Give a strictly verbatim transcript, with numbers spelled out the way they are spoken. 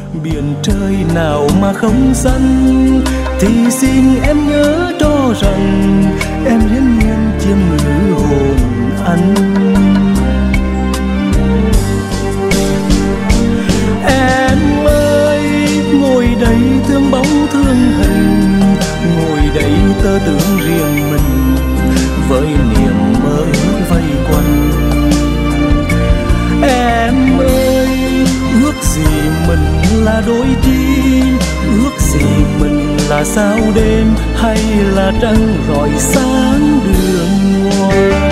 biển trời nào mà không xanh, thì xin em nhớ cho rằng em hiên nhiên chiếm ngự hồn anh. Em ơi ngồi đây thương bóng thương hình, ngồi đây tơ tưởng riêng mình với niềm mơ ước vây quanh. Em ơi ước gì mình là đôi chim, ước gì mình là sao đêm hay là trăng rọi sáng đường ngoài.